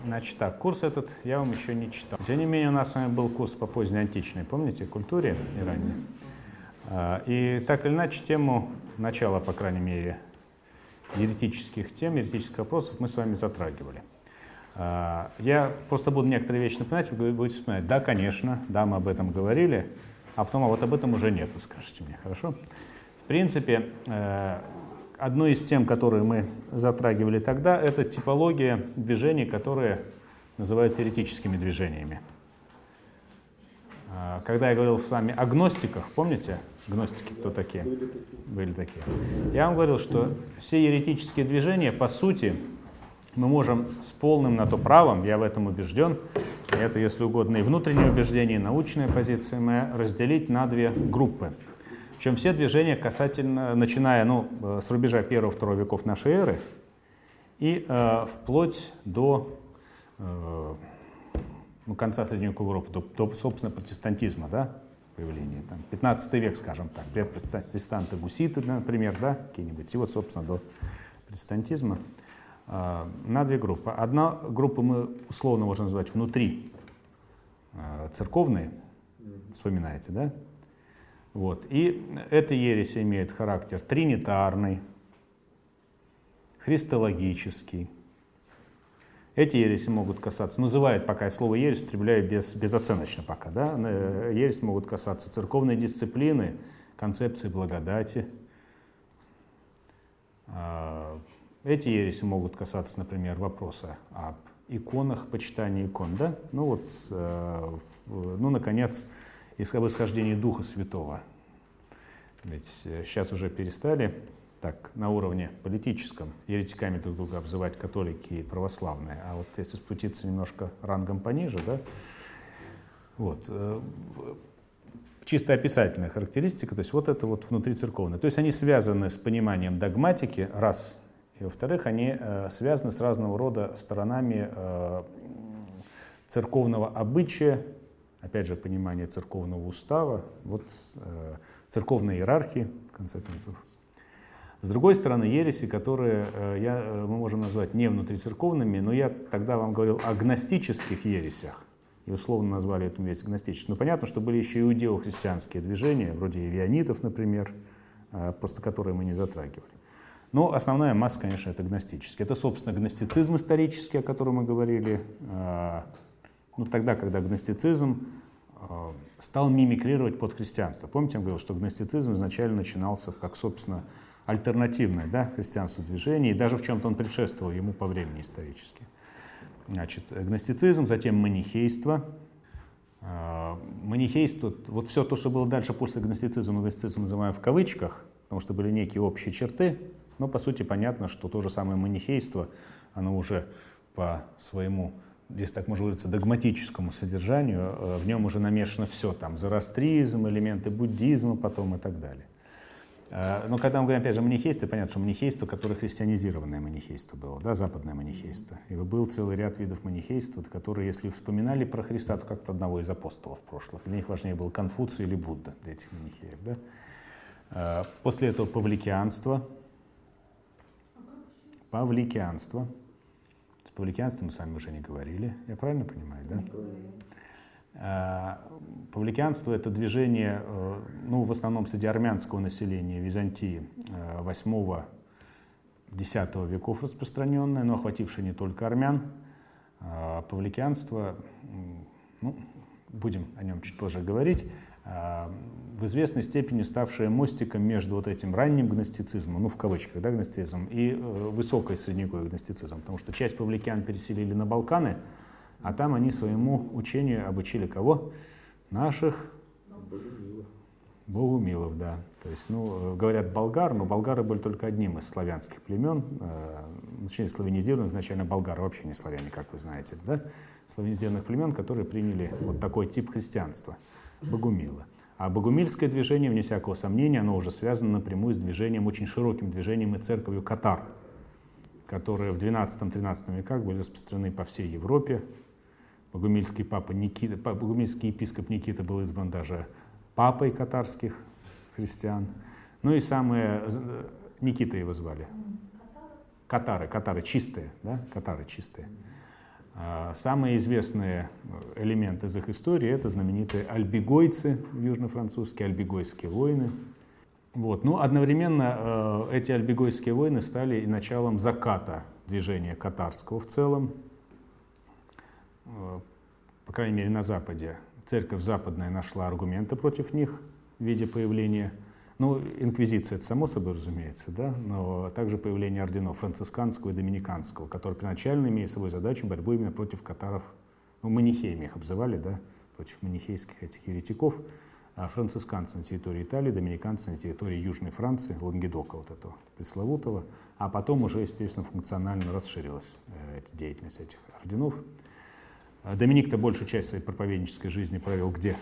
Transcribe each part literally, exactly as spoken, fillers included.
Значит так, курс этот я вам еще не читал. Тем не менее, у нас с вами был курс по позднеантичной, помните, культуре и ранней. И так или иначе, тему начала, по крайней мере, еретических тем, еретических вопросов мы с вами затрагивали. Я просто буду некоторые вещи напоминать, вы будете вспоминать, да, конечно, да, мы об этом говорили, а потом, а вот об этом уже нет, вы скажете мне, хорошо? В принципе, одной из тем, которые мы затрагивали тогда, это типология движений, которые называют теоретическими движениями. Когда я говорил с вами о гностиках, помните, гностики кто такие? Были такие. Я вам говорил, что все еретические движения, по сути, мы можем с полным на то правом, я в этом убежден, и это, если угодно, и внутреннее убеждение, и научная позиция моя, разделить на две группы. Причем все движения касательно, начиная ну, с рубежа первого-второго веков нашей эры и э, вплоть до э, ну, конца Средневековой Европы, до, до, собственно, протестантизма, да, появления, там, пятнадцатый век, скажем так, предпротестанты, гуситы, например, да, какие-нибудь, и вот, собственно, до протестантизма, э, на две группы. Одна группа мы условно можем назвать внутри э, церковные, вспоминаете, да? Вот. И эта ересь имеет характер тринитарный, христологический. Эти ереси могут касаться, называют пока я слово ересь употребляю без, безоценочно пока, да? Ересь могут касаться церковной дисциплины, концепции благодати. Эти ереси могут касаться, например, вопроса об иконах, почитании икон, да? Ну вот, ну, наконец, об исхождении Духа Святого. Ведь сейчас уже перестали так на уровне политическом еретиками друг друга обзывать католики и православные. А вот если спуститься немножко рангом пониже, да, вот, чисто описательная характеристика, то есть вот это вот внутрицерковное. То есть они связаны с пониманием догматики, раз, и во-вторых, они связаны с разного рода сторонами церковного обычая, опять же, понимание церковного устава, вот, э, церковной иерархии, в конце концов. С другой стороны, ереси, которые э, я, мы можем назвать не внутрицерковными, но я тогда вам говорил о гностических ересях, и условно назвали эту вещь гностической. Но понятно, что были еще иудео-христианские движения, вроде ивионитов, например, э, просто которые мы не затрагивали. Но основная масса, конечно, это гностические. Это, собственно, гностицизм исторический, о котором мы говорили, э, Ну, тогда, когда гностицизм э, стал мимикрировать под христианство. Помните, я говорил, что гностицизм изначально начинался как, собственно, альтернативное, да, христианству движение, и даже в чем-то он предшествовал ему по времени исторически. Значит, гностицизм, затем манихейство. Э, манихейство, вот все то, что было дальше после гностицизма, мы гностицизм называем в кавычках, потому что были некие общие черты, но, по сути, понятно, что то же самое манихейство, оно уже по своему, если так можно выразиться, догматическому содержанию, в нем уже намешано все, там, зороастризм, элементы буддизма потом и так далее. Но когда мы говорим, опять же, манихейство, понятно, что манихейство, которое христианизированное манихейство было, да, западное манихейство. И был целый ряд видов манихейства, которые, если вспоминали про Христа, то как про одного из апостолов прошлых. Для них важнее был Конфуций или Будда, для этих манихеев. Да. После этого павликианство. Павликианство. Павликианство мы с вами уже не говорили, я правильно понимаю, да? Павликианство — это движение, ну, в основном среди армянского населения Византии восьмого-десятого веков распространенное, но охватившее не только армян. Павликианство, ну, будем о нем чуть позже говорить, в известной степени ставшее мостиком между вот этим ранним гностицизмом, ну в кавычках, да, гностицизмом, и э, высокой средневековой гностицизмом, потому что часть павликян переселили на Балканы, а там они своему учению обучили кого? Наших богумилов, да. То есть, ну, говорят болгар, но болгары были только одним из славянских племен, э, точнее славянизированных, изначально болгары вообще не славяне, как вы знаете, да, славянизированных племен, которые приняли вот такой тип христианства. Богумилы. А богумильское движение, вне всякого сомнения, оно уже связано напрямую с движением, очень широким движением и церковью катар, которые в двенадцатом-тринадцатом веках были распространены по всей Европе. Богумильский, папа Никита, богумильский епископ Никита был избран даже папой катарских христиан. Ну и самые... Никита его звали. Катары, катары чистые, да? Катары чистые. Самые известные элементы из их истории — это знаменитые альбигойцы, южно-французские альбигойские войны. Вот. Но одновременно э, эти альбигойские войны стали и началом заката движения катарского в целом. Э, по крайней мере, на Западе. Церковь западная нашла аргументы против них в виде появления, ну, инквизиция, это само собой разумеется, да, но также появление орденов францисканского и доминиканского, которые первоначально имеют собой задачу борьбы именно против катаров, ну, манихеями их обзывали, да, против манихейских этих еретиков, а францисканцы на территории Италии, доминиканцы на территории Южной Франции, Лангедока вот этого пресловутого, а потом уже, естественно, функционально расширилась э, эта деятельность этих орденов. Доминик-то большую часть своей проповеднической жизни провел где?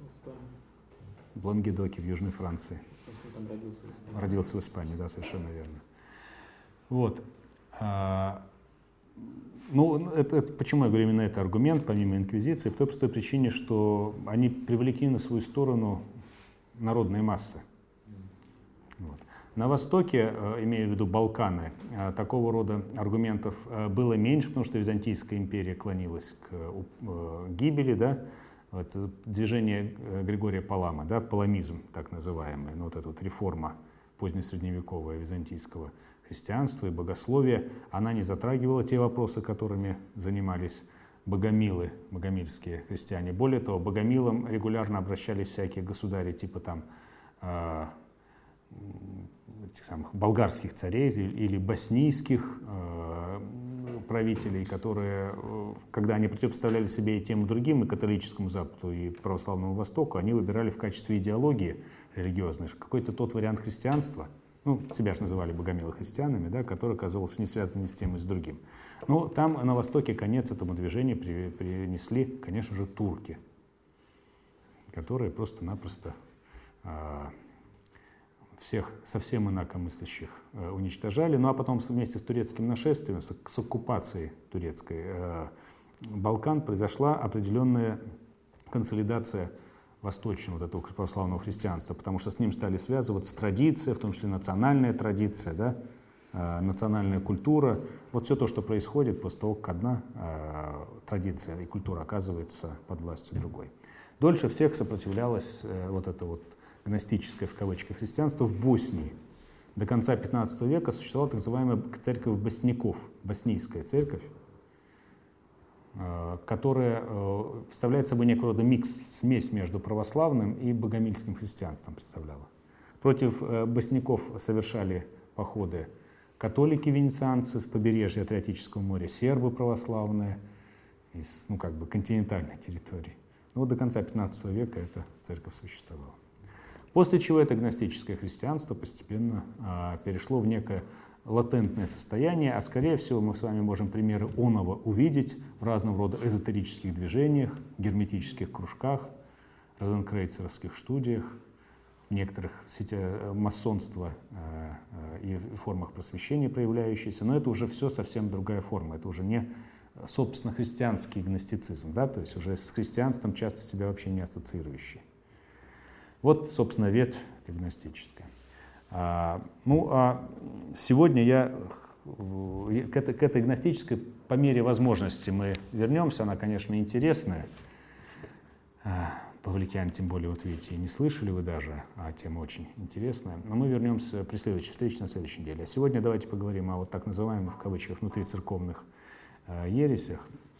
В Лангедоке, в Южной Франции. Там родился, в Испании. Родился в Испании, да, совершенно верно. Вот. А, ну, это, это, почему я говорю именно это аргумент, помимо инквизиции? По той простой причине, что они привлекли на свою сторону народные массы. Вот. На Востоке, имею в виду Балканы, такого рода аргументов было меньше, потому что Византийская империя клонилась к гибели, да. Это движение Григория Палама, да, паламизм так называемый, ну, вот эта вот реформа позднесредневекового византийского христианства и богословия, она не затрагивала те вопросы, которыми занимались богомилы, богомильские христиане. Более того, богомилам регулярно обращались всякие государи типа там э, этих самых болгарских царей или боснийских э, правителей, которые, когда они противопоставляли себе и тем, и другим, и католическому Западу, и православному Востоку, они выбирали в качестве идеологии религиозной какой-то тот вариант христианства, ну, себя же называли богомилы христианами, да, который оказывался не связан ни с тем, и с другим. Но там на Востоке конец этому движению при, принесли, конечно же, турки, которые просто-напросто э, всех совсем инакомыслящих э, уничтожали. Ну а потом вместе с турецким нашествием, с, с оккупацией турецкой э, Балкан произошла определенная консолидация восточного вот этого православного христианства, потому что с ним стали связываться традиции, в том числе национальная традиция, да, э, национальная культура. Вот все то, что происходит после того, как одна э, традиция и культура оказывается под властью другой. Дольше всех сопротивлялось э, вот это вот гностическое в кавычках христианство в Боснии. До конца пятнадцатого века существовала так называемая церковь босняков, боснийская церковь, которая представляет собой некого рода микс, смесь между православным и богомильским христианством представляла. Против босняков совершали походы католики-венецианцы с побережья Адриатического моря, сербы православные из, ну, как бы континентальной территории. Но вот до конца пятнадцатого века эта церковь существовала. После чего это гностическое христианство постепенно а, перешло в некое латентное состояние, а скорее всего мы с вами можем примеры оного увидеть в разного рода эзотерических движениях, герметических кружках, розенкрейцеровских студиях, в некоторых сетях масонства а, а, и формах просвещения проявляющиеся, но это уже все совсем другая форма, это уже не собственно христианский гностицизм, да, то есть уже с христианством часто себя вообще не ассоциирующий. Вот, собственно, ветвь гностическая. А, ну, а сегодня я к этой, к этой гностической по мере возможности мы вернемся. Она, конечно, интересная. А, Павликян, тем более, вот видите, и не слышали вы даже, а тема очень интересная. Но мы вернемся при следующей встрече на следующей неделе. А сегодня давайте поговорим о вот так называемых, в кавычках, внутрицерковных а, ересях.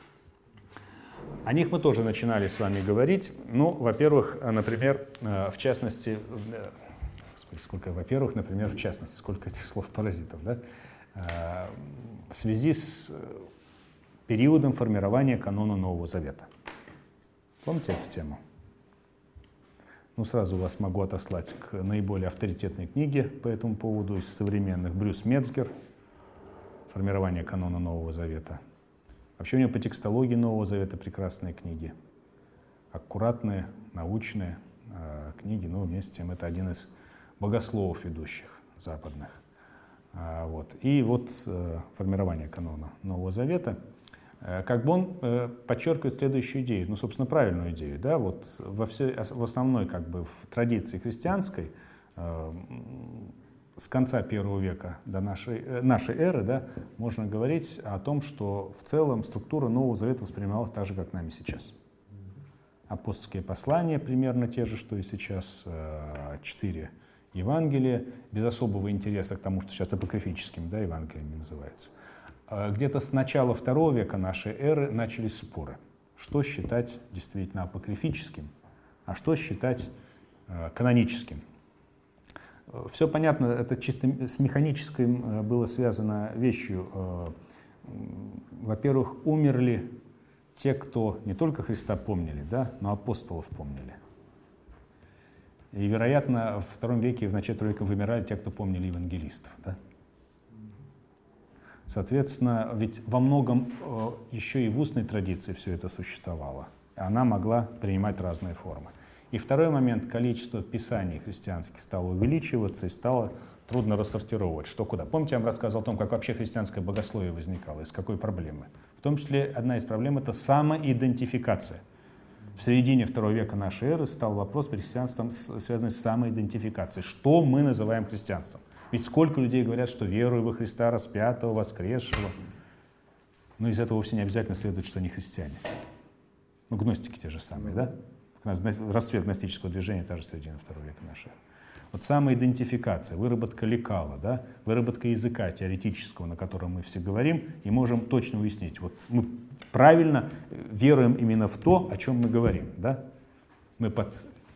О них мы тоже начинали с вами говорить. Ну, во-первых, например, в частности, господи, сколько, во-первых, например, в частности, сколько этих слов-паразитов, да, в связи с периодом формирования канона Нового Завета. Помните эту тему? Ну, сразу вас могу отослать к наиболее авторитетной книге по этому поводу из современных. Брюс Мецгер «Формирование канона Нового Завета». Вообще у него по текстологии Нового Завета прекрасные книги. Аккуратные, научные э, книги, но вместе с тем это один из богословов ведущих западных. А, вот. И вот э, формирование канона Нового Завета, э, как бы он э, подчеркивает следующую идею, ну, собственно, правильную идею. Да? Вот во всей, в основной как бы, в традиции христианской э, с конца первого века до нашей, э, нашей эры, да, можно говорить о том, что в целом структура Нового Завета воспринималась так же, как нами сейчас. Апостольские послания примерно те же, что и сейчас, э, четыре Евангелия, без особого интереса к тому, что сейчас апокрифическими, да, Евангелиями называется. Э, где-то с начала второго века нашей эры начались споры, что считать действительно апокрифическим, а что считать э, каноническим. Все понятно, это чисто с механическим было связано вещью. Во-первых, умерли те, кто не только Христа помнили, да, но апостолов помнили. И, вероятно, в втором веке, в начале второго века вымирали те, кто помнили евангелистов. Да? Соответственно, ведь во многом еще и в устной традиции все это существовало. Она могла принимать разные формы. И второй момент, количество писаний христианских стало увеличиваться и стало трудно рассортировать, что куда. Помните, я вам рассказывал о том, как вообще христианское богословие возникало, из какой проблемы? В том числе одна из проблем — это самоидентификация. В середине второго века нашей эры стал вопрос перед христианством, связанный с самоидентификацией. Что мы называем христианством? Ведь сколько людей говорят, что верую во Христа распятого, воскресшего. Но из этого вовсе не обязательно следует, что они христиане. Ну, гностики те же самые, да? Расцвет гностического движения, та же середина второго века нашей эры. Вот самоидентификация, выработка лекала, да, выработка языка теоретического, на котором мы все говорим, и можем точно уяснить, вот мы правильно веруем именно в то, о чем мы говорим. Да? Мы под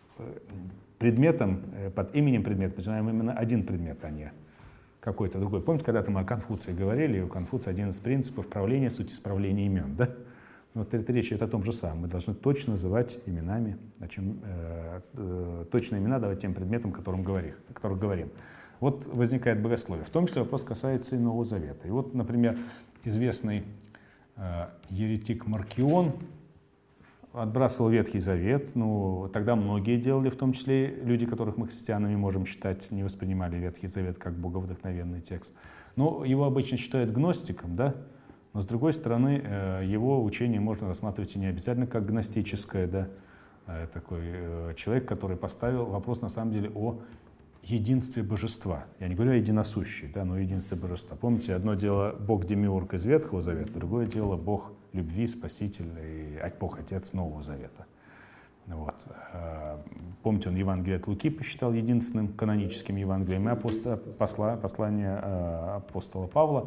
предметом, под именем предмета понимаем именно один предмет, а не какой-то другой. Помните, когда-то мы о Конфуции говорили, и у Конфуция один из принципов правления — суть исправления имен. Да? Вот эта речь идет о том же самом. Мы должны точно называть именами, о чем, э, э, точные имена давать тем предметам, о которых говорим, о которых говорим. Вот возникает богословие. В том числе вопрос касается и Нового Завета. И вот, например, известный э, еретик Маркион отбрасывал Ветхий Завет. Ну, тогда многие делали, в том числе люди, которых мы христианами можем считать, не воспринимали Ветхий Завет как боговдохновенный текст. Но его обычно считают гностиком, да? Но, с другой стороны, его учение можно рассматривать и не обязательно как гностическое, да, такой человек, который поставил вопрос, на самом деле, о единстве божества. Я не говорю о единосущей, да, но о единстве божества. Помните, одно дело Бог Демиург из Ветхого Завета, другое дело Бог любви, Спаситель и Бог Отец Нового Завета. Вот. Помните, он Евангелие от Луки посчитал единственным каноническим Евангелием, и апостола, посла, послание апостола Павла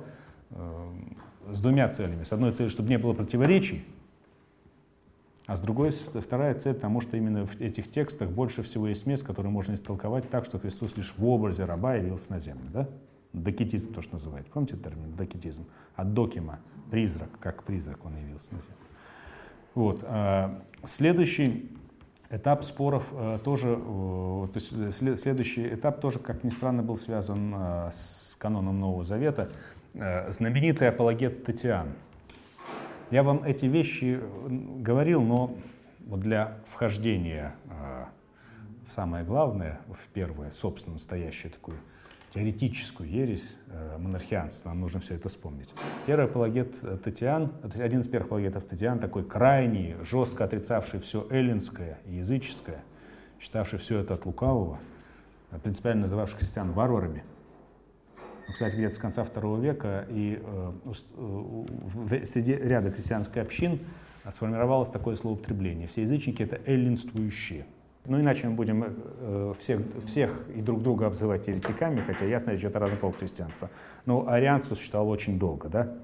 с двумя целями. С одной целью, чтобы не было противоречий, а с другой, вторая цель, потому что именно в этих текстах больше всего есть мест, которые можно истолковать так, что Христос лишь в образе раба явился на землю. Да? Докетизм тоже называют. Помните термин докетизм? От докима, призрак, как призрак он явился на землю. Вот. Следующий этап споров тоже, то есть следующий этап тоже, как ни странно, был связан с каноном Нового Завета. Знаменитый апологет Татиан. Я вам эти вещи говорил, но вот для вхождения в самое главное, в первую, собственно, настоящую такую теоретическую ересь монархианства, нам нужно все это вспомнить. Первый апологет Татиан, один из первых апологетов Татиан, такой крайний, жестко отрицавший все эллинское и языческое, считавший все это от лукавого, принципиально называвший христиан варварами. Кстати, где-то с конца второго века и э, э, среди ряда христианских общин сформировалось такое словоупотребление. Все язычники — это эллинствующие. Ну, иначе мы будем э, всех, всех и друг друга обзывать еретиками, хотя ясно, речь идет о разном полу христианства. Но арианство существовало очень долго, да?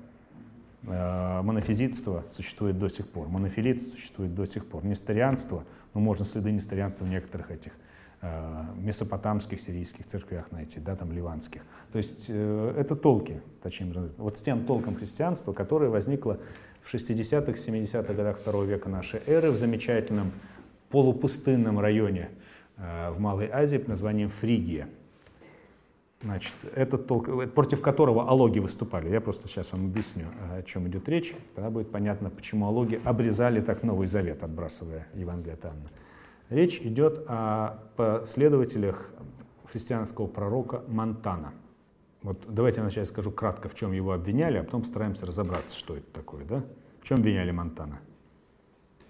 Э, монофизитство существует до сих пор, монофилитство существует до сих пор. Несторианство, ну, можно следы несторианства в некоторых этих месопотамских, сирийских церквях найти, да, там ливанских. То есть э, это толки, точнее, вот с тем толком христианства, которое возникло в шестидесятых, семидесятых годах второго века нашей эры в замечательном полупустынном районе э, в Малой Азии под названием Фригия. Значит, этот толк, против которого алоги выступали. Я просто сейчас вам объясню, о чем идет речь. Тогда будет понятно, почему алоги обрезали так Новый Завет, отбрасывая Евангелие от Иоанна. Речь идет о последователях христианского пророка Монтана. Вот давайте я вначале скажу кратко, в чем его обвиняли, а потом постараемся разобраться, что это такое. Да? В чем обвиняли Монтана?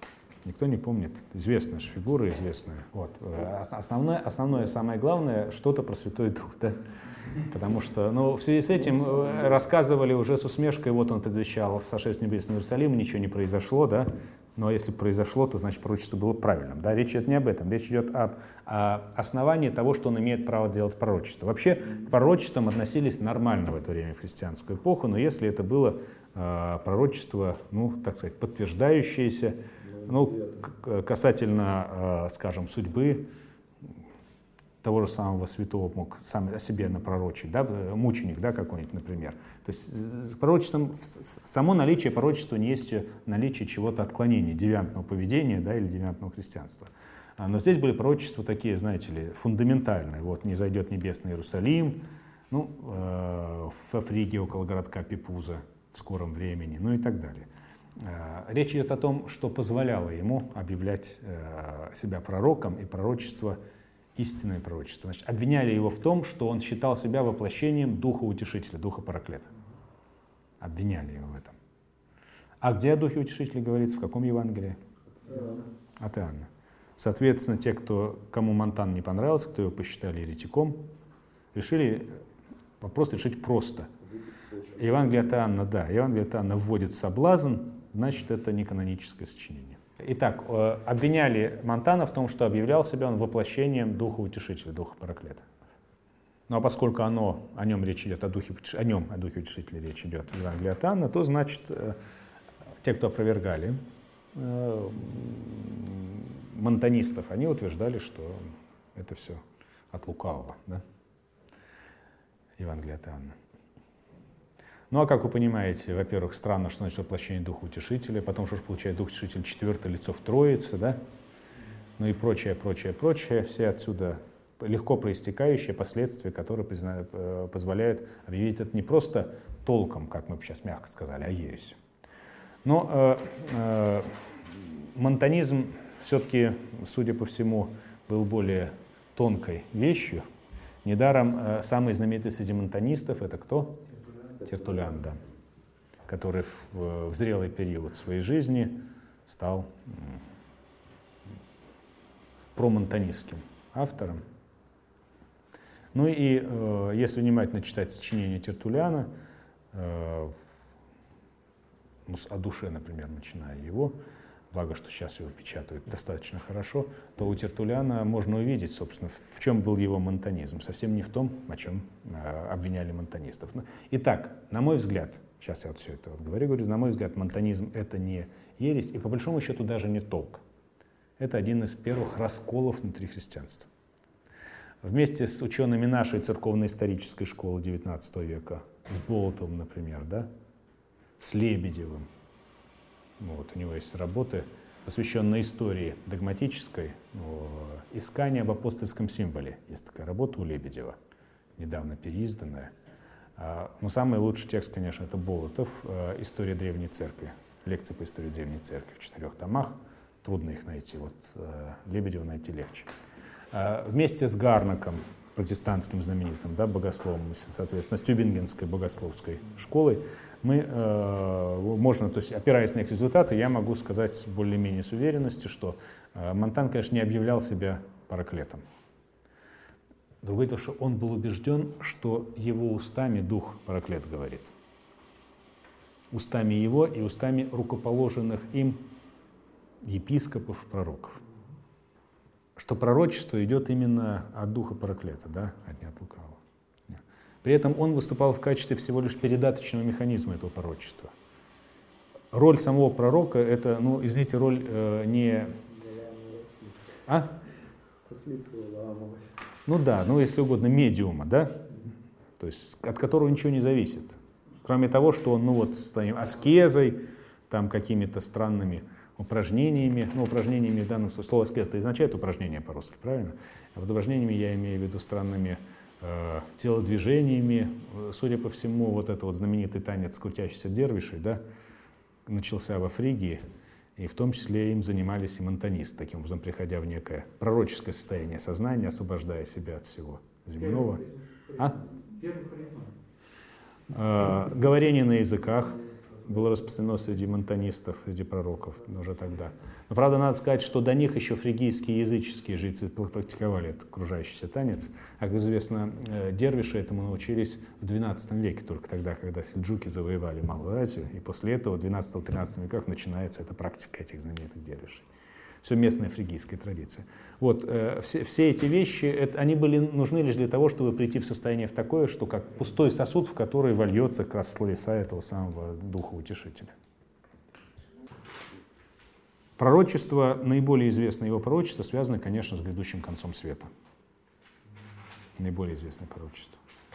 Никто не помнит. Известная же фигура, известная. Вот. Основное, основное, самое главное, что-то про Святой Дух, да? Потому что, ну, в связи с этим рассказывали уже с усмешкой, вот он предвещал сошествие небесного Иерусалима, ничего не произошло, да? Но если произошло, то значит пророчество было правильным. Да? Речь идет не об этом, речь идет об о основании того, что он имеет право делать пророчество. Вообще к пророчествам относились нормально в это время, в христианскую эпоху, но если это было э, пророчество, ну, так сказать, подтверждающееся, ну, касательно, э, скажем, судьбы того же самого святого мог сам о себе напророчить, да, мученик, да, какой-нибудь, например. То есть пророчеством, само наличие пророчества не есть наличие чего-то отклонения, девиантного поведения, да, или девиантного христианства. Но здесь были пророчества такие, знаете ли, фундаментальные. Вот не зайдет небесный Иерусалим, ну, э, в Фриге около городка Пипуза в скором времени, ну и так далее. Э, речь идет о том, что позволяло ему объявлять э, себя пророком и пророчество истинное пророчество. Значит, обвиняли его в том, что он считал себя воплощением Духа Утешителя, Духа Параклета. Обвиняли его в этом. А где о Духе Утешителя говорится? В каком Евангелии? От Иоанна. Соответственно, те, кто, кому Монтан не понравился, кто его посчитали еретиком, решили вопрос решить просто. Евангелие от Иоанна, да, Евангелие от Иоанна вводит соблазн, значит, это не каноническое сочинение. Итак, обвиняли Монтана в том, что объявлял себя он воплощением Духа Утешителя, Духа Параклета. Ну а поскольку оно, о нем речь идет, о, духе, о нем, о Духе Утешителя речь идет в Евангелии от Иоанна, то значит, те, кто опровергали монтанистов, они утверждали, что это все от лукавого, да? Евангелие от Иоанна. Ну а как вы понимаете, во-первых, странно, что значит воплощение Духа Утешителя, потом что же получает Дух Утешитель четвертое лицо в Троице, да? Ну и прочее, прочее, прочее, все отсюда легко проистекающие последствия, которые признают, позволяют объявить это не просто толком, как мы сейчас мягко сказали, а ересью. Но э, э, монтанизм все-таки, судя по всему, был более тонкой вещью. Недаром э, самый знаменитый среди монтанистов — это кто? Тертуллиан, да, который в, в зрелый период своей жизни стал промонтанистским автором. Ну и э, если внимательно читать сочинение Тертуллиана, э, ну, о душе, например, начиная его, благо, что сейчас его печатают достаточно хорошо, то у Тертуллиана можно увидеть, собственно, в чем был его монтанизм. Совсем не в том, о чем э, обвиняли монтанистов. Итак, на мой взгляд, сейчас я вот все это вот говорю, говорю, на мой взгляд, монтанизм — это не ересь, и по большому счету даже не толк. Это один из первых расколов внутри христианства. Вместе с учеными нашей церковно-исторической школы девятнадцатого века, с Болотовым, например, да, с Лебедевым. Вот, у него есть работы, посвященные истории догматической, искание об апостольском символе. Есть такая работа у Лебедева, недавно переизданная. Но самый лучший текст, конечно, это Болотов, «История Древней Церкви», лекции по истории Древней Церкви в четырех томах. Трудно их найти, вот Лебедева найти легче. Вместе с Гарнаком, протестантским знаменитым, да, богословом, соответственно, с Тюбингенской богословской школой, мы, э, можно, то есть, опираясь на их результаты, я могу сказать более-менее с уверенностью, что э, Монтан, конечно, не объявлял себя параклетом. Другое дело, что он был убежден, что его устами Дух Параклет говорит. Устами его и устами рукоположенных им епископов, пророков. Что пророчество идет именно от Духа Параклета, да, а не от лукавого. При этом он выступал в качестве всего лишь передаточного механизма этого пророчества. Роль самого пророка — это, ну, извините, роль э, не... А? Ну да, ну если угодно, медиума, да? То есть от которого ничего не зависит. Кроме того, что он, ну вот, с своим аскезой, там какими-то странными упражнениями, ну, упражнениями в данном случае, слово аскеза означает упражнение по-русски, правильно? А под упражнениями я имею в виду странными э, телодвижениями. Судя по всему, вот этот вот знаменитый танец крутящихся дервишей, да, начался во Фригии, и в том числе им занимались и монтанисты, таким образом приходя в некое пророческое состояние сознания, освобождая себя от всего земного. А? Э, говорение на языках, было распространено среди монтанистов, среди пророков уже тогда. Но, правда, надо сказать, что до них еще фригийские языческие жрецы практиковали этот кружащийся танец. А, как известно, дервиши этому научились в двенадцатом веке, только тогда, когда сельджуки завоевали Малую Азию. И после этого в двенадцатом-тринадцатом веках начинается эта практика этих знаменитых дервишей. Все местная фригийская традиция. Вот, э, все, все эти вещи, это, они были нужны лишь для того, чтобы прийти в состояние в такое, что как пустой сосуд, в который вольется как раз словеса этого самого Духа Утешителя. Пророчество, наиболее известное его пророчество, связано, конечно, с грядущим концом света. Наиболее известное пророчество.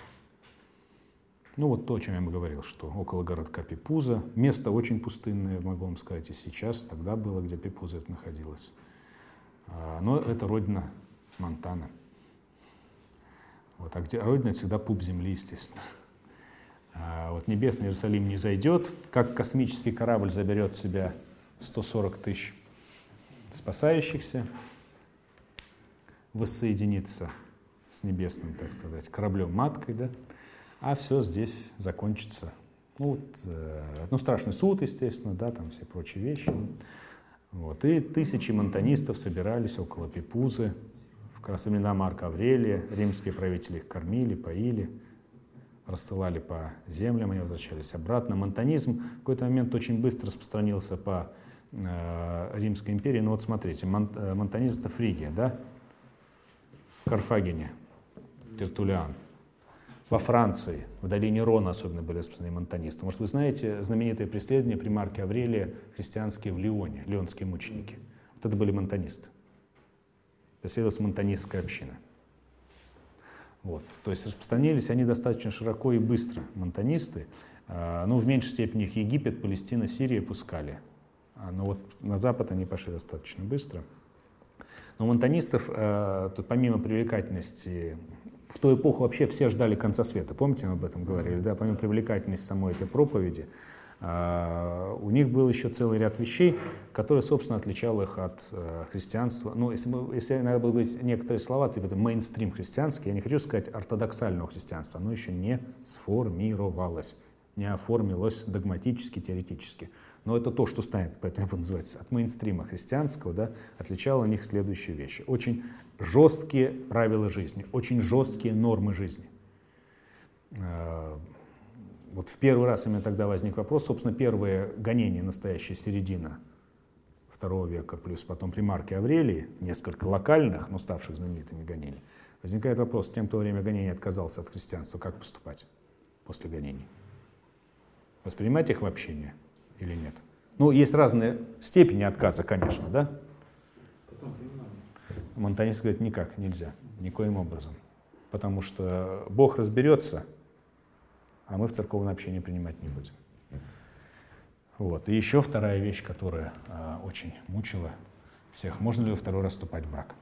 Ну вот то, о чем я вам говорил, что около городка Пипуза, место очень пустынное, могу вам сказать, и сейчас, тогда было, где Пипуза это находилась. Но это родина Монтана. Вот, а где родина, всегда пуп земли, естественно. А вот небесный Иерусалим не зайдет, как космический корабль заберет в себя сто сорок тысяч спасающихся, воссоединится с небесным, так сказать, кораблем-маткой, да, а все здесь закончится. Ну, вот, э, ну, страшный суд, естественно, да, там все прочие вещи. Вот, и тысячи монтанистов собирались около Пипузы. В раз времена Марка Аврелия римские правители их кормили, поили, рассылали по землям, они возвращались обратно. Монтанизм в какой-то момент очень быстро распространился по э, Римской империи. Ну вот смотрите, мон, э, монтанизм — это Фригия, да? В Карфагене Тертуллиан. Во Франции, в долине Рона особенно были распространены монтанисты. Может, вы знаете знаменитое преследование при Марке Аврелия христианские в Лионе, леонские мученики. Вот это были монтанисты. Преследовалась монтанистская община. Вот. То есть распространились они достаточно широко и быстро, монтанисты. Ну, в меньшей степени их Египет, Палестина, Сирия пускали. Но вот на запад они пошли достаточно быстро. Но монтанистов, тут помимо привлекательности, в ту эпоху вообще все ждали конца света. Помните, мы об этом говорили? Да? Помимо привлекательности самой этой проповеди, у них был еще целый ряд вещей, которые, собственно, отличал их от христианства. Ну, если, мы, если надо было говорить некоторые слова, типа это мейнстрим христианский, я не хочу сказать ортодоксального христианства, оно еще не сформировалось, не оформилось догматически, теоретически. Но это то, что станет, поэтому я буду называть, от мейнстрима христианского, да, отличало у них следующие вещи. Очень жесткие правила жизни, очень жесткие нормы жизни. Вот в первый раз у меня тогда возник вопрос, собственно, первые гонения, настоящая середина второго века, плюс потом при Марке Аврелии, несколько локальных, но ставших знаменитыми гонений. Возникает вопрос, тем, кто во время гонений отказался от христианства, как поступать после гонений? Воспринимать их в общение или нет? Ну, есть разные степени отказа, конечно, да? Монтанист говорит, никак, нельзя, никоим образом. Потому что Бог разберется, а мы в церковное общение принимать не будем. Вот. И еще вторая вещь, которая а, очень мучила всех. Можно ли во второй раз вступать в брак?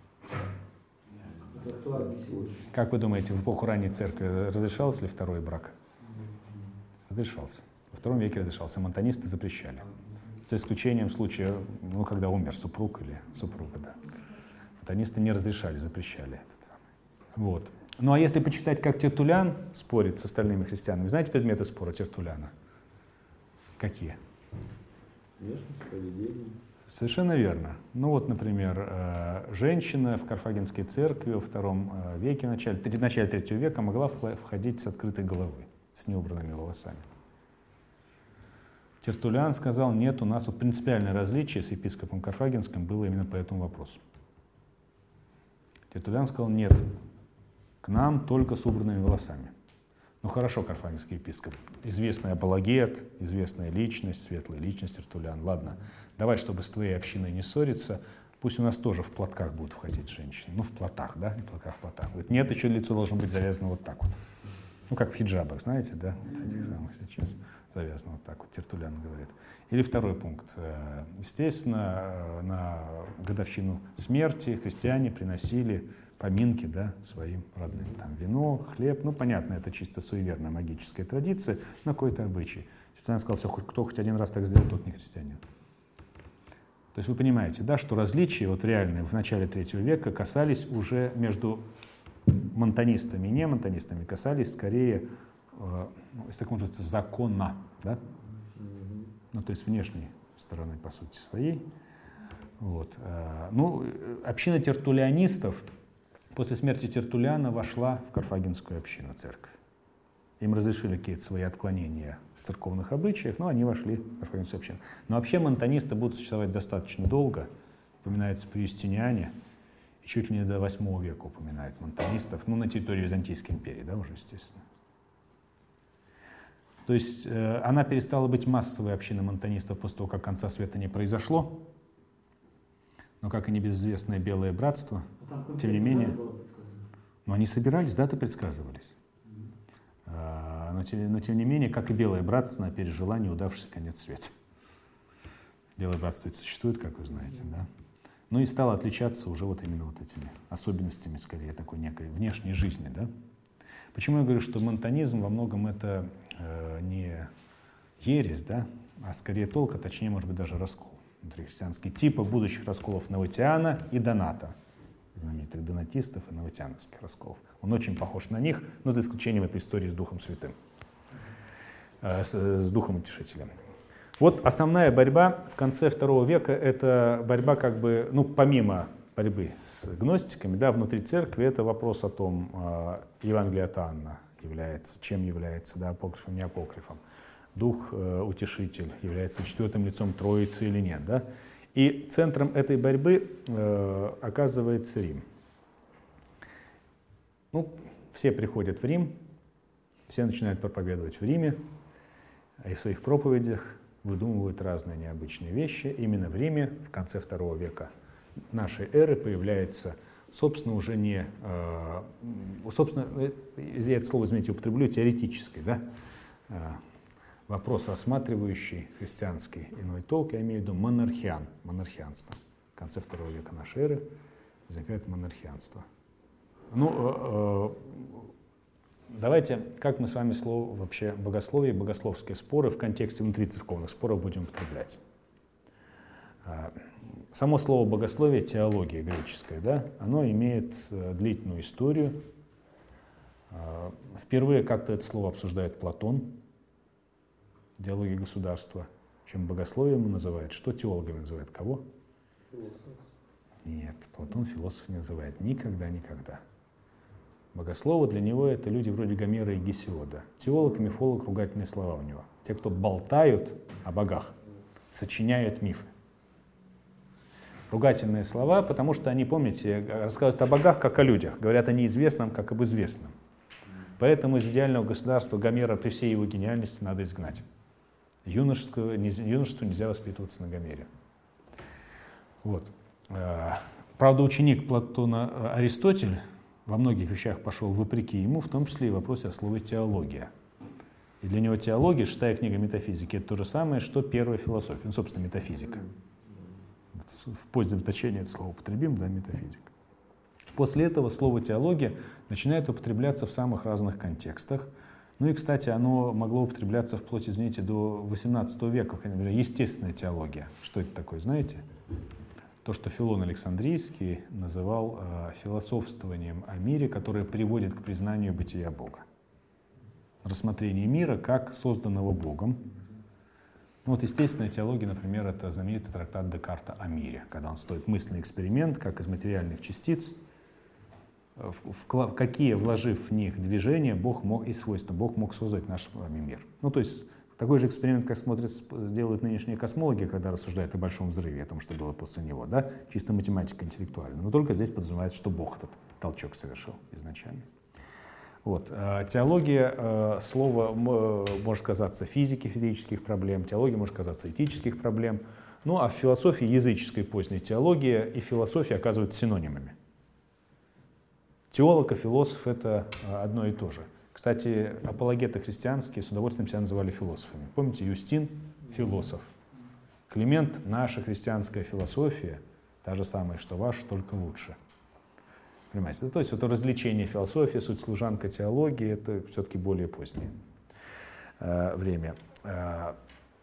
Как вы думаете, в эпоху ранней церкви разрешался ли второй брак? Разрешался. Во втором веке разрешался. Монтанисты запрещали. За исключением случая, ну, когда умер супруг или супруга, да. Монтанисты не разрешали, запрещали этот самый. Вот. Ну а если почитать, как Тертуллиан спорит с остальными христианами, знаете предметы спора Тертуллиана? Какие? Внешность, поведение. Совершенно верно. Ну вот, например, женщина в Карфагенской церкви во втором веке, в начале, в начале третьего века могла входить с открытой головой, с неубранными волосами. Тертуллиан сказал, нет, у нас вот принципиальное различие с епископом Карфагенским было именно по этому вопросу. Тертуллиан сказал, нет, к нам только с убранными волосами. Ну хорошо, карфагенский епископ, известный апологет, известная личность, светлая личность Тертуллиан. Ладно, давай, чтобы с твоей общиной не ссориться, пусть у нас тоже в платках будут входить женщины. Ну в платах, да, не в платках, в платах. Говорит, нет, еще лицо должно быть завязано вот так вот. Ну как в хиджабах, знаете, да, вот этих самых сейчас завязано вот так вот, Тертуллиан говорит. Или второй пункт. Естественно, на годовщину смерти христиане приносили поминки, да, своим родным. Там вино, хлеб, ну понятно, это чисто суеверная магическая традиция, но какой-то обычай. Тертуллиан сказал, что кто хоть один раз так сделал, тот не христианин. То есть вы понимаете, да, что различия вот реальные в начале третьего века касались уже между монтанистами и немонтанистами, касались скорее, э, если так можно сказать, закона, да? ну то есть внешней стороны по сути своей. Вот. Ну, община тертуллианистов после смерти Тертуллиана вошла в карфагенскую общину, церковь. Им разрешили какие-то свои отклонения в церковных обычаях, но они вошли в карфагенскую общину. Но вообще монтанисты будут существовать достаточно долго. Упоминается при Юстиниане, и чуть ли не до восьмого века упоминают монтанистов, ну, на территории Византийской империи, да, уже, естественно. То есть э, она перестала быть массовой общиной монтанистов после того, как конца света не произошло, но, как и небезызвестное Белое Братство, а тем не менее... Но они собирались, даты предсказывались. Mm-hmm. а, но, но, тем не менее, как и Белое Братство, она пережила неудавшийся конец света. Белое Братство ведь существует, как вы знаете, mm-hmm. да? Ну и стало отличаться уже вот именно вот этими особенностями, скорее, такой некой внешней жизни, да? Почему я говорю, что монтанизм во многом это э, не ересь, да, а скорее толк, а точнее, может быть, даже раскол внутрихристианский, типа будущих расколов Новатиана и Доната, знаменитых донатистов и новатиановских расколов. Он очень похож на них, но за исключением этой истории с Духом Святым, э, с, с Духом Утешителем. Вот основная борьба в конце второго века — это борьба как бы, ну, помимо борьбы с гностиками, да, внутри церкви, это вопрос о том, э, Евангелие от Иоанна является, чем является, да, апокрифом, не апокрифом. Дух э, Утешитель является четвертым лицом Троицы или нет, да? И центром этой борьбы э, оказывается Рим. Ну, все приходят в Рим, все начинают проповедовать в Риме, и в своих проповедях выдумывают разные необычные вещи. Именно в Риме в конце второго века нашей эры появляется, собственно, уже не, э, собственно, я это слово, извините, употреблю, теоретической, да, э, вопрос, рассматривающий христианский иной толк, я имею в виду монархиан, монархианство. В конце второго века нашей эры возникает монархианство. Ну, э, э, давайте, как мы с вами слово вообще богословие, богословские споры в контексте внутрицерковных споров будем употреблять. Э, само слово богословие, теология греческая, да, оно имеет э, длительную историю. Э, впервые как-то это слово обсуждает Платон, диалоги государства, чем богословием называют. Что теологами называют? Кого? Философ. Нет, Платон философ не называет. Никогда, никогда. Богословы для него это люди вроде Гомера и Гесиода. Теолог и мифолог — ругательные слова у него. Те, кто болтают о богах, сочиняют мифы. Ругательные слова, потому что они, помните, рассказывают о богах как о людях. Говорят о неизвестном как об известном. Поэтому из идеального государства Гомера при всей его гениальности надо изгнать. Юношеству, юношеству нельзя воспитываться на Гомере. Вот. Правда, ученик Платона Аристотель во многих вещах пошел вопреки ему, в том числе и в вопросе о слове «теология». И для него теология, шестая книга метафизики, это то же самое, что первая философия, ну, собственно, метафизика. В позднем значении это слово употребим, да, метафизика. После этого слово «теология» начинает употребляться в самых разных контекстах. Ну и, кстати, оно могло употребляться вплоть, извините, до восемнадцатого века, например, естественная теология. Что это такое, знаете? То, что Филон Александрийский называл э, философствованием о мире, которое приводит к признанию бытия Бога. Рассмотрение мира как созданного Богом. Ну, вот естественная теология, например, это знаменитый трактат Декарта о мире, когда он строит мысленный эксперимент, как из материальных частиц, в, в, какие, вложив в них движения, Бог мог, и свойства, Бог мог создать наш с вами мир. Ну, то есть такой же эксперимент, как смотрят, делают нынешние космологи, когда рассуждают о Большом взрыве, о том, что было после него, да, чисто математика интеллектуальная. Но только здесь подразумевается, что Бог этот толчок совершил изначально. Вот. Теология, слово может казаться физики, физических проблем, теология может казаться этических проблем. Ну а в философии языческой поздней теология и философия оказываются синонимами. Теолог и философ — это одно и то же. Кстати, апологеты христианские с удовольствием себя называли философами. Помните, Юстин — философ. Климент — наша христианская философия, та же самая, что ваша, только лучше. Понимаете? То есть это развлечение философии, суть служанка теологии, это все-таки более позднее э, время. Э,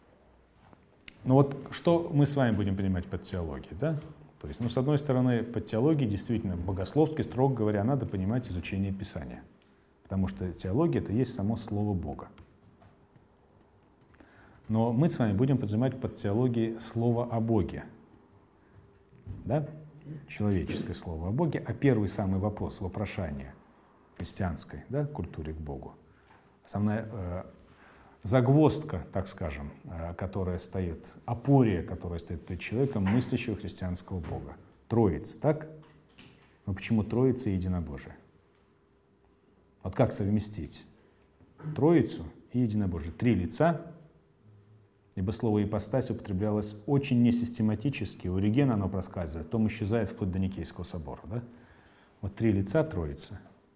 ну вот что мы с вами будем понимать под теологией, да? То есть, ну, с одной стороны, под теологией действительно богословски, строго говоря, надо понимать изучение Писания. Потому что теология — это есть само слово Бога. Но мы с вами будем подразумевать под теологией слово о Боге. Да? Человеческое слово о Боге. А первый самый вопрос, вопрошание христианской, да, культуре к Богу. Основная э, загвоздка, так скажем, э, которая стоит, опория, которая стоит перед человеком, мыслящего христианского Бога. Троица, так? Но почему Троица и единобожие? Вот как совместить Троицу и единобожие? Три лица, ибо слово «ипостась» употреблялось очень несистематически. У Оригена оно проскальзывает, потом исчезает вплоть до Никейского собора. Да? Вот три лица Троицы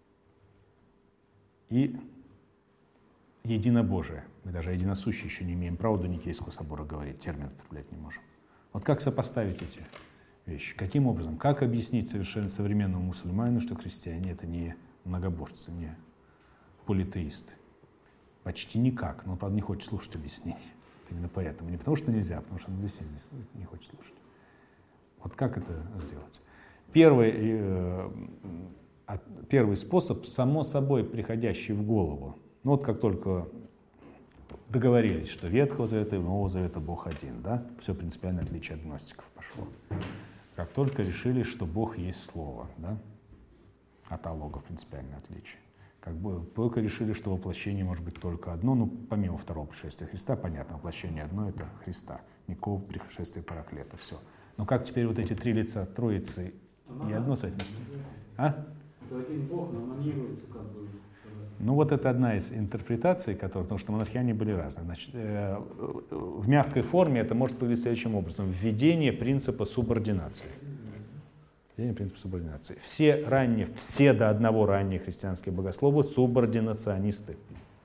и единобожие. Мы даже о единосущие еще не имеем права до Никейского собора говорить, термин употреблять не можем. Вот как сопоставить эти вещи? Каким образом? Как объяснить совершенно современному мусульманину, что христиане — это не многобожцы, не политеисты? Почти никак, но, правда, не хочет слушать объяснений. Именно поэтому. Не потому что нельзя, а потому что он объяснение не, не хочет слушать. Вот как это сделать? Первый, э, первый способ, само собой приходящий в голову. Ну вот как только договорились, что Ветхого Завета и Нового Завета Бог один, да? Все принципиальное отличие от гностиков пошло. Как только решили, что Бог есть Слово, да? От алогов принципиальное отличие. Как бы только решили, что воплощение может быть только одно, ну, помимо второго пришествия Христа, понятно, воплощение одно — это Христа, никакого пришествия Параклета, все. Но как теперь вот эти три лица Троицы и одно соотнести? А? Это один Бог, но манируется как бы. Ну вот это одна из интерпретаций, которая, потому что монархияне были разные. Значит, э, в мягкой форме это может выглядеть следующим образом: введение принципа субординации. Введение принципа субординации. Все ранние, все до одного ранние христианские богословы субординационисты.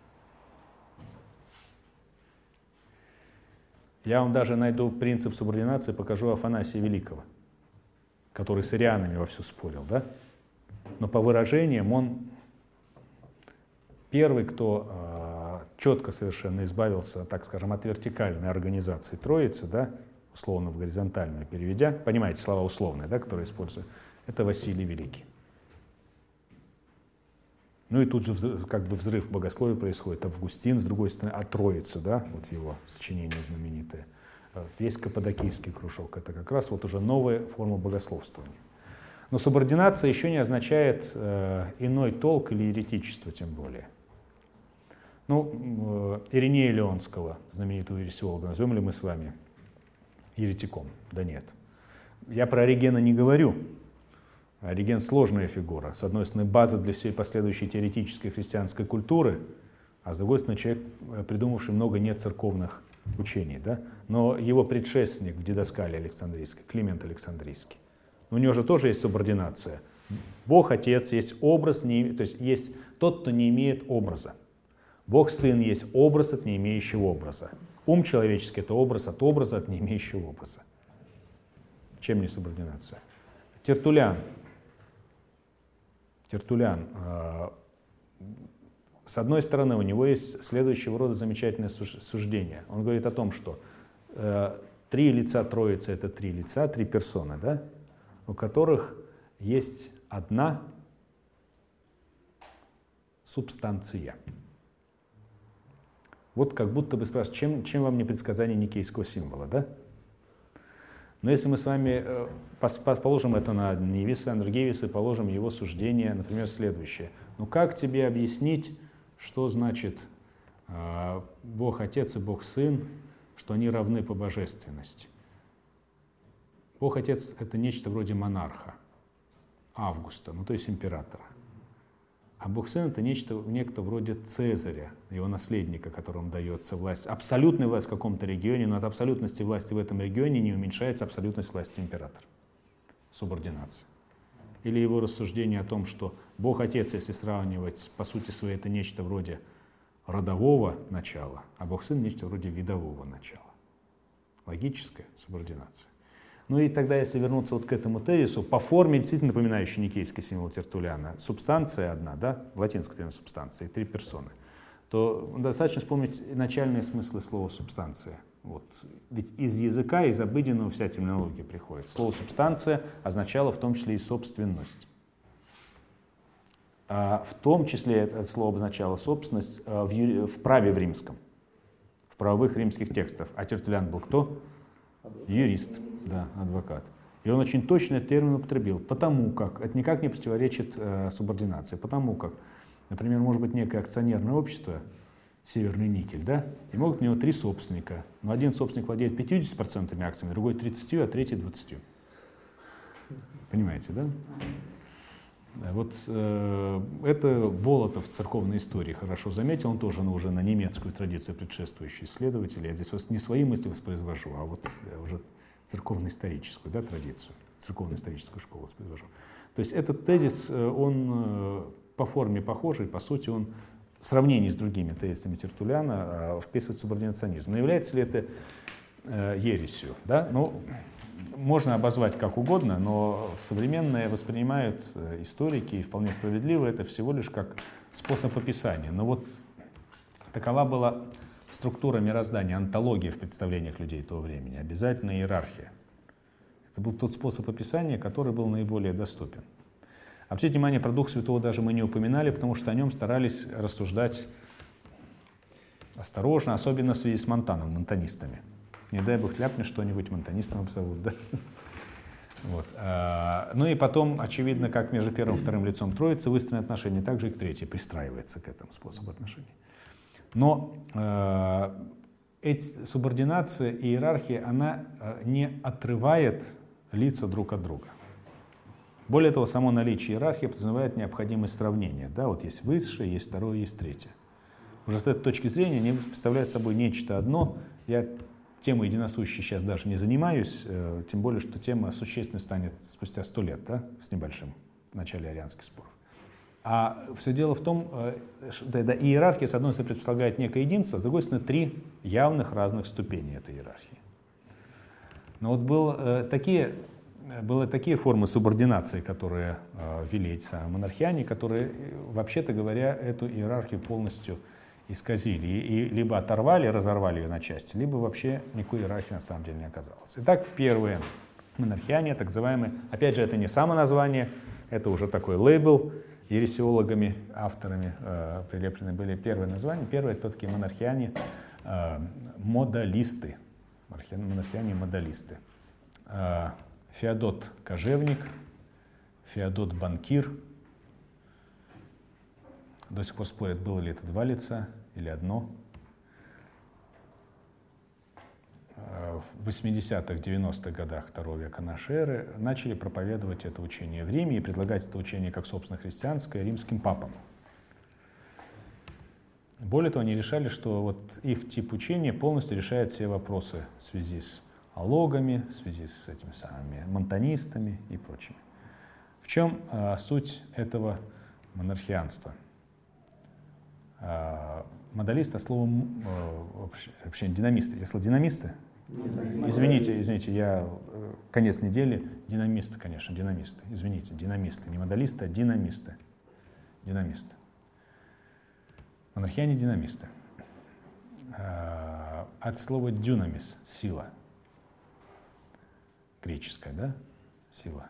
Я вам даже найду принцип субординации, покажу Афанасия Великого, который с арианами вовсю спорил, да? Но по выражениям он первый, кто э, четко совершенно избавился, так скажем, от вертикальной организации Троицы, да, условно в горизонтальную переведя, понимаете, слова условные, да, которые использую, это Василий Великий. Ну и тут же взрыв, как бы взрыв в богословии происходит. Августин, с другой стороны, а Троица, да, вот его сочинение знаменитое, весь каппадокийский кружок, это как раз вот уже новая форма богословствования. Но субординация еще не означает э, иной толк или еретичество, тем более. Ну, э, Иринея Леонского, знаменитого ересиолога, назовем ли мы с вами еретиком? Да нет. Я про Оригена не говорю. Ориген — сложная фигура. С одной стороны, база для всей последующей теоретической христианской культуры, а с другой стороны, человек, придумавший много нецерковных учений. Да? Но его предшественник в дидаскалии Александрийской, Климент Александрийский, у него же тоже есть субординация. Бог Отец, есть образ, не, то есть есть тот, кто не имеет образа. Бог Сын есть образ от не имеющего образа. Ум человеческий — это образ от образа от не имеющего образа. Чем не субординация? Тертуллян. Тертуллян. С одной стороны, у него есть следующего рода замечательное суждение. Он говорит о том, что три лица Троицы — это три лица, три персоны, да? У которых есть одна субстанция. Вот как будто бы спрашивают, чем, чем вам не предсказание никейского символа, да? Но если мы с вами э, положим это на одни весы, а на другие весы положим его суждение, например, следующее. Ну как тебе объяснить, что значит э, Бог Отец и Бог Сын, что они равны по божественности? Бог Отец — это нечто вроде монарха, Августа, ну то есть императора. А Бог Сын — это нечто, некто вроде Цезаря, его наследника, которому дается власть. Абсолютная власть в каком-то регионе, но от абсолютности власти в этом регионе не уменьшается абсолютность власти императора. Субординация. Или его рассуждение о том, что Бог Отец, если сравнивать, по сути своей, это нечто вроде родового начала, а Бог Сын — нечто вроде видового начала. Логическая субординация. Ну и тогда, если вернуться вот к этому тезису, по форме действительно напоминающий никейский символ Тертулляна, субстанция одна, да, латинская термин субстанция, и три персоны, то достаточно вспомнить начальные смыслы слова субстанция. Вот. Ведь из языка, из обыденного вся терминология приходит. Слово субстанция означало в том числе и собственность. А в том числе это слово обозначало собственность в, юри... в праве в римском. В правовых римских текстов. А Тертуллиан был кто? Юрист, да, адвокат. И он очень точно этот термин употребил, потому как, это никак не противоречит э, субординации, потому как, например, может быть некое акционерное общество, Северный никель, да, и могут у него три собственника, но один собственник владеет пятьюдесятью процентами акциями, другой тридцатью процентами, а третий двадцатью процентами. Понимаете, да? Вот э, это Болотов в церковной истории хорошо заметил, он тоже ну, уже на немецкую традицию предшествующий исследователь. Я здесь не свои мысли воспроизвожу, а вот уже церковно-историческую, да, традицию, церковно-историческую школу воспроизвожу. То есть этот тезис, он по форме похожий, по сути он в сравнении с другими тезисами Тертуллиана вписывает субординационизм. Но является ли это э, ересью? Да? Ну, можно обозвать как угодно, но современные воспринимают историки, и вполне справедливо, это всего лишь как способ описания. Но вот такова была структура мироздания, онтология в представлениях людей того времени, обязательно иерархия. Это был тот способ описания, который был наиболее доступен. Обратите внимание, про Духа Святого даже мы не упоминали, потому что о нем старались рассуждать осторожно, особенно в связи с Монтаном, монтанистами. Не дай бог ляпнешь что-нибудь, монтанистом обзовут, да? Вот. Ну и потом, очевидно, как между первым и вторым лицом Троицы выстроены отношения, так же и к третьей пристраивается к этому способу отношений. Но э, эти, субординация и иерархия, она э, не отрывает лица друг от друга. Более того, само наличие иерархии подразумевает необходимость сравнения. Да, вот есть высшее, есть второе, есть третье. Уже с этой точки зрения они представляют собой нечто одно. Я темой единосущей сейчас даже не занимаюсь, э, тем более, что тема существенно станет спустя сто лет, да, с небольшим, в начале арианских споров. А все дело в том, что иерархия, с одной стороны, предполагает некое единство, с другой стороны, три явных разных ступени этой иерархии. Но вот был, э, такие, были такие формы субординации, которые э, ввели эти самые монархиане, которые, вообще-то говоря, эту иерархию полностью исказили. И, и либо оторвали, разорвали ее на части, либо вообще никакой иерархии на самом деле не оказалось. Итак, первые монархиане, так называемые, опять же, это не само название, это уже такой лейбл, ересиологами, авторами э, прилеплены были первые названия. Первые — это такие монархиане, э, модалисты. Монархиане-модалисты. Э, Феодот Кожевник, Феодот Банкир. До сих пор спорят, было ли это два лица или одно. В восьмидесятых, девяностых годах второго века нашей эры начали проповедовать это учение в Риме и предлагать это учение как собственно христианское римским папам. Более того, они решали, что вот их тип учения полностью решает все вопросы в связи с алогами, в связи с этими самыми монтанистами и прочими. В чем а, суть этого монархианства? А, модалисты, словом, вообще, вообще динамисты. Я сказал динамисты? Извините, извините, я конец недели, динамисты, конечно, динамисты. Извините, динамисты, не модалисты, а динамисты. Динамисты. Монархиане динамисты. От слова дюнамис — сила. Греческая, да? Сила.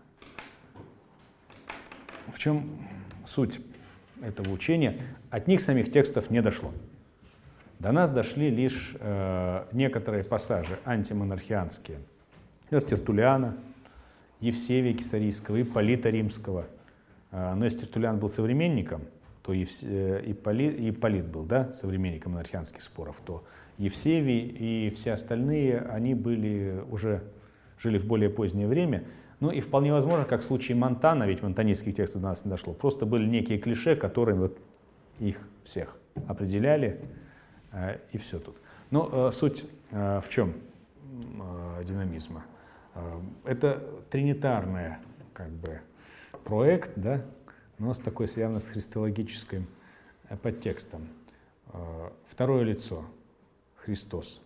В чем суть этого учения? От них самих текстов не дошло. До нас дошли лишь э, некоторые пассажи антимонархианские. Тертуллиана, Евсевия Кесарийского, Ипполита Римского. Э, но если Тертуллиан был современником, то Евс... э, Ипполит, Ипполит был, да, современником монархианских споров, то Евсевий и все остальные, они были уже, жили в более позднее время. Ну и вполне возможно, как в случае Монтана, ведь монтанистских текстов до нас не дошло, просто были некие клише, которые вот их всех определяли. И все тут. Но суть в чем динамизма? Это тринитарный как бы проект, да, но с такой явно с христологическим подтекстом. Второе лицо, Христос,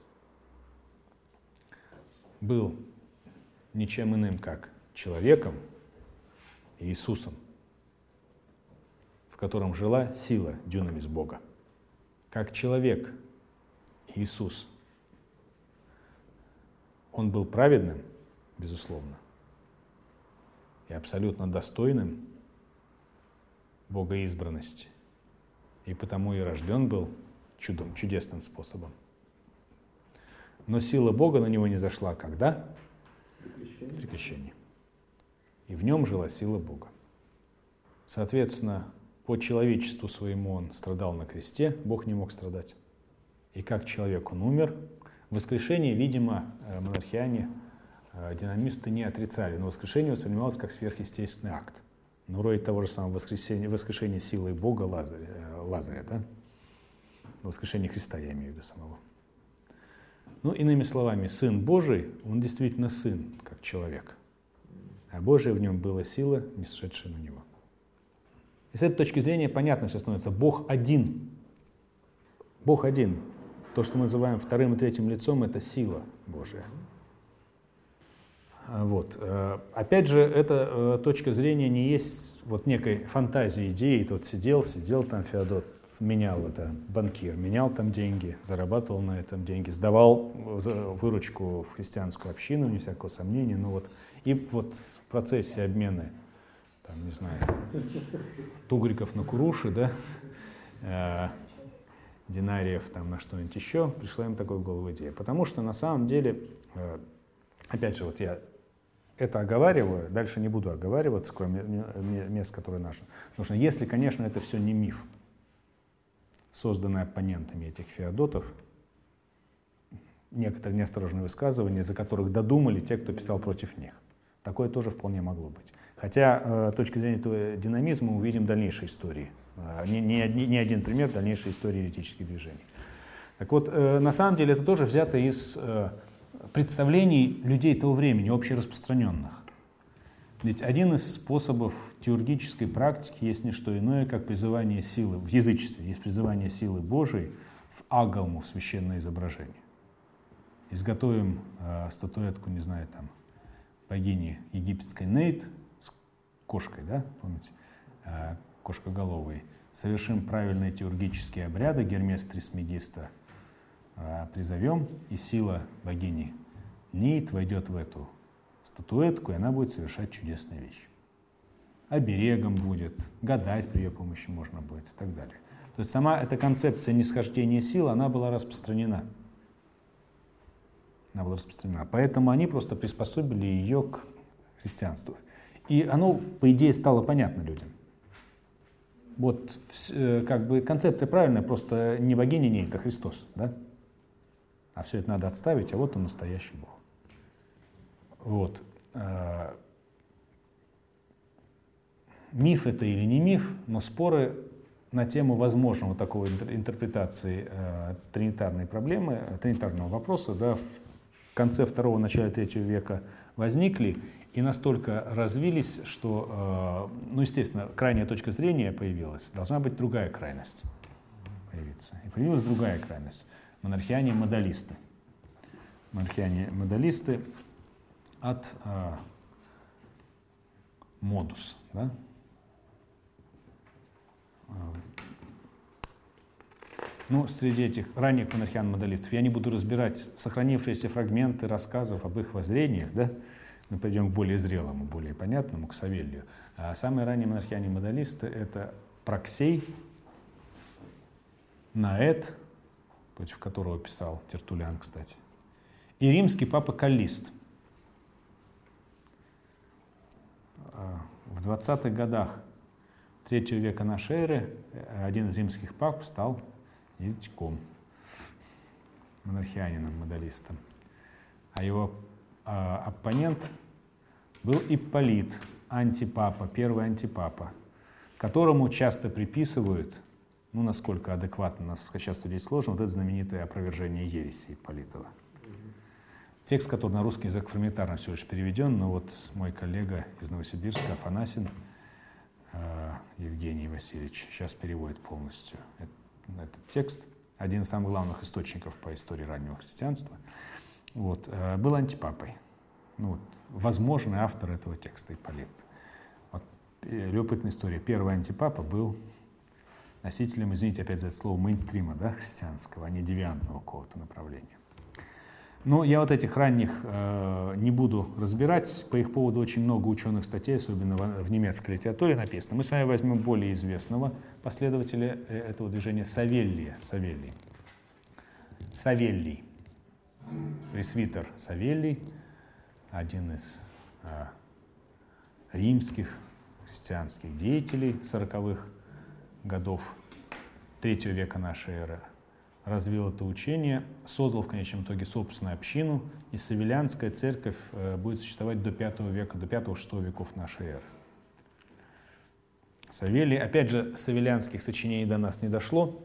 был ничем иным, как человеком, Иисусом, в котором жила сила дюнамис Бога. Как человек Иисус, он был праведным, безусловно, и абсолютно достойным богоизбранности, и потому и рожден был чудом, чудесным способом. Но сила Бога на него не зашла когда? Прекращение. При крещении. И в нем жила сила Бога. Соответственно, по человечеству своему он страдал на кресте, Бог не мог страдать. И как человек он умер. Воскрешение, видимо, монархиане, динамисты не отрицали, но воскрешение воспринималось как сверхъестественный акт. Ну, вроде того же самого воскрешения, воскрешения силой Бога Лазаря, Лазаря, да? Воскрешение Христа, я имею в виду самого. Ну, иными словами, Сын Божий, он действительно Сын, как человек. А Божия в нем была сила, не сошедшая на него. И с этой точки зрения понятно все становится. Бог один. Бог один. То, что мы называем вторым и третьим лицом, это сила Божия. Вот. Опять же, эта точка зрения не есть вот некой фантазии, идеи. Тот сидел, сидел там Феодот, менял это, банкир, менял там деньги, зарабатывал на этом деньги, сдавал выручку в христианскую общину, не всякого сомнения. Ну вот, и вот в процессе обмена, там, не знаю, тугриков на куруши, да, э, динариев там на что-нибудь еще, пришла им такая в голову идея. Потому что на самом деле, э, опять же, вот я это оговариваю, дальше не буду оговариваться, кроме мест, которые наши. Потому что если, конечно, это все не миф, созданный оппонентами этих Феодотов, некоторые неосторожные высказывания, за которых додумали те, кто писал против них. Такое тоже вполне могло быть. Хотя э, с точки зрения этого динамизма мы увидим дальнейшие истории. Э, не, не, не один пример дальнейшей истории еретических движений. Так вот, э, на самом деле это тоже взято из э, представлений людей того времени, общераспространенных. Ведь один из способов теургической практики есть не что иное, как призывание силы, в язычестве есть призывание силы Божией в агалму, в священное изображение. Изготовим э, статуэтку, не знаю, там, богини египетской Нейт с кошкой, да, помните, э, кошкоголовой. Совершим правильные теургические обряды, Гермес Трисмегиста э, призовем, и сила богини Нейт войдет в эту статуэтку, и она будет совершать чудесные вещи. Оберегом будет, гадать при ее помощи можно будет и так далее. То есть сама эта концепция нисхождения сил, она была распространена. Она была распространена. Поэтому они просто приспособили ее к христианству. И оно, по идее, стало понятно людям. Вот как бы концепция правильная, просто не богиня Нейт, а Христос, да? А все это надо отставить, а вот он настоящий Бог. Вот. Миф это или не миф, но споры на тему возможного такой интерпретации э, тринитарной проблемы, тринитарного вопроса, да, в конце второго, начале третьего века возникли и настолько развились, что, э, ну, естественно, крайняя точка зрения появилась, должна быть другая крайность появиться. И появилась другая крайность. Монархиане-модалисты. Монархиане-модалисты от э, модус, да? Ну, среди этих ранних монархиан-модалистов я не буду разбирать сохранившиеся фрагменты рассказов об их воззрениях, да? Мы пойдем к более зрелому, более понятному, к Савелью. А самые ранние монархиане-модалисты — это Проксей, Наэт, против которого писал Тертуллиан, кстати, и римский папа Каллист. В двадцатых годах третьего века нашей эры один из римских пап стал еретиком, монархианином, модалистом. А его э, оппонент был Ипполит, антипапа, первый антипапа, которому часто приписывают, ну, насколько адекватно, нас сейчас судить сложно, вот это знаменитое опровержение ереси Ипполитова. Текст, который на русский язык фрагментарно всего лишь переведен, но вот мой коллега из Новосибирска, Афанасин, э, Евгений Васильевич, сейчас переводит полностью этот, этот текст. Один из самых главных источников по истории раннего христианства. Вот, э, был антипапой. Ну, вот, возможный автор этого текста, Ипполит. Вот, любопытная история. Первый антипапа был носителем, извините опять за это слово, мейнстрима, да, христианского, а не девиантного какого-то направления. Но я вот этих ранних э, не буду разбирать. По их поводу очень много ученых статей, особенно в, в немецкой литературе написано. Мы с вами возьмем более известного последователя этого движения Савелия. Савелий. Савелий. пресвитер Савелий, один из а, римских христианских деятелей сороковых годов третьего века нашей эры, развил это учение, создал в конечном итоге собственную общину, и Савелианская церковь будет существовать до пятого века, до пятого-шестого веков нашей эры. Савелий, опять же, савелианских сочинений до нас не дошло.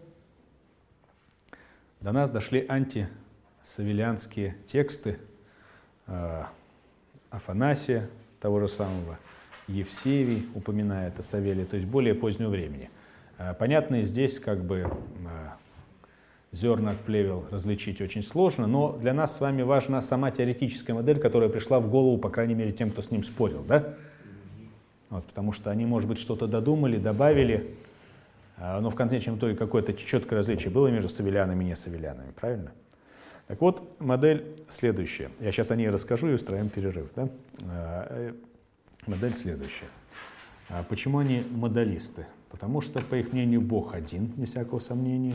До нас дошли антисавелианские тексты э, Афанасия, того же самого, Евсевий упоминает о Савелии, то есть более позднего времени. Э, понятно, здесь как бы э, зерна от плевел различить очень сложно, но для нас с вами важна сама теоретическая модель, которая пришла в голову, по крайней мере, тем, кто с ним спорил, да? Вот, потому что они, может быть, что-то додумали, добавили, но в конечном итоге какое-то четкое различие было между савелианами и несавелианами, правильно? Так вот, модель следующая. Я сейчас о ней расскажу и устроим перерыв. Да? Модель следующая. Почему они модалисты? Потому что, по их мнению, Бог один, без всякого сомнения.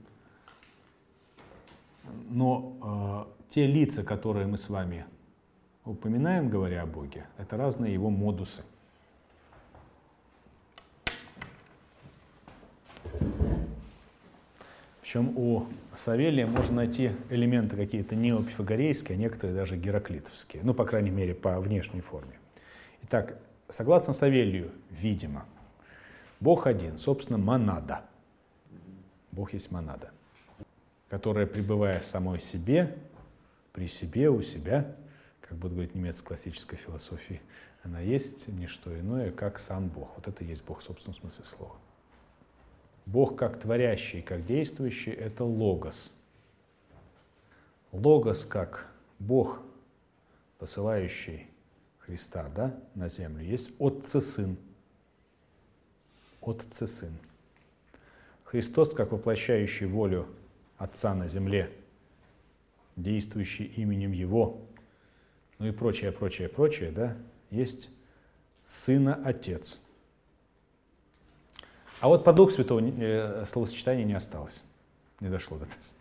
Но э, те лица, которые мы с вами упоминаем, говоря о Боге, это разные его модусы. Причем у Савелия можно найти элементы какие-то неопифагорейские, а некоторые даже гераклитовские, ну, по крайней мере, по внешней форме. Итак, согласно Савелию, видимо, Бог один, собственно, монада. Бог есть монада, которая, пребывая в самой себе, при себе, у себя, как будут говорить немецкой классической философии, она есть не что иное, как сам Бог. Вот это и есть Бог в собственном смысле слова. Бог как творящий, как действующий — это логос. Логос как Бог, посылающий Христа, да, на землю, есть Отце-Сын. Отце-Сын. Христос как воплощающий волю Отца на земле, действующий именем Его, ну и прочее, прочее, прочее, да, есть Сына-Отец. А вот по Духу Святого э, словосочетания не осталось, не дошло до нас.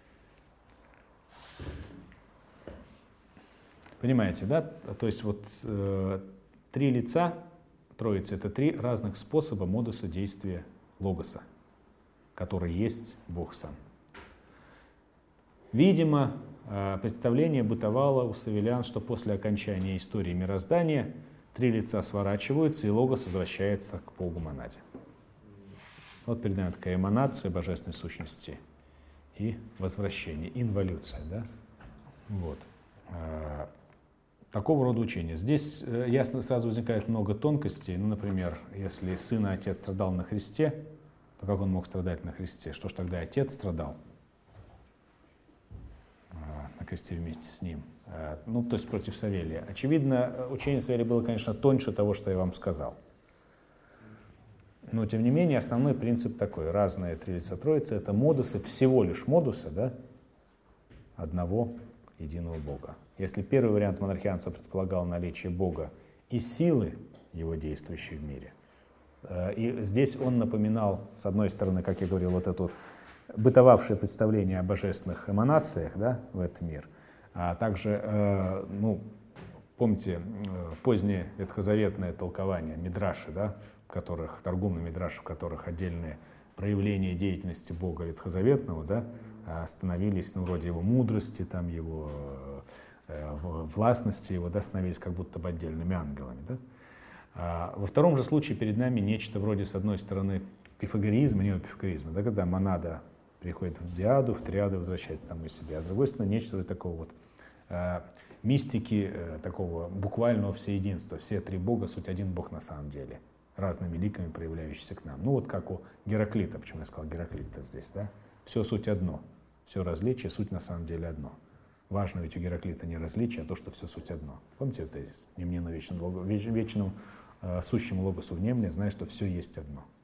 Понимаете, да? То есть вот э, три лица Троицы — это три разных способа, модуса действия Логоса, который есть Бог сам. Видимо, э, представление бытовало у савелиан, что после окончания истории мироздания три лица сворачиваются, и Логос возвращается к Богу монаде. Вот перед нами такая эманация божественной сущности и возвращение, инволюция, да? Вот. Такого рода учения. Здесь ясно сразу возникает много тонкостей. Ну, например, если Сын и Отец страдал на Христе, то как он мог страдать на Христе? Что ж тогда Отец страдал на кресте вместе с Ним? Ну, то есть против Савелия. Очевидно, учение Савелия было, конечно, тоньше того, что я вам сказал. Но, тем не менее, основной принцип такой. Разные три лица Троицы — это модусы, всего лишь модусы, да, одного единого Бога. Если первый вариант монархианца предполагал наличие Бога и силы, его действующей в мире, и здесь он напоминал, с одной стороны, как я говорил, вот это вот бытовавшее представление о божественных эманациях, да, в этот мир, а также, ну, помните, позднее ветхозаветное толкование Мидраши, да, в которых, Таргум на Мидраш, в которых отдельные проявления деятельности Бога ветхозаветного, да, становились, ну, вроде его мудрости, там, его э, властности, его, да, становились как будто бы отдельными ангелами. Да? А во втором же случае перед нами нечто вроде, с одной стороны, пифагоризма, неопифагоризма, да, когда монада приходит в диаду, в триаду, возвращается самой себе, а с другой стороны, нечто вроде такого вот э, мистики, э, такого буквального всеединства. Все три Бога — суть один Бог на самом деле, разными ликами, проявляющиеся к нам. Ну вот как у Гераклита, почему я сказал Гераклита здесь, да? Все суть одно, все различие, суть на самом деле одно. Важно ведь у Гераклита не различие, а то, что все суть одно. Помните вот тезис? Не мне, но вечному, вечному э, сущему логосу внемля, зная, что все есть одно.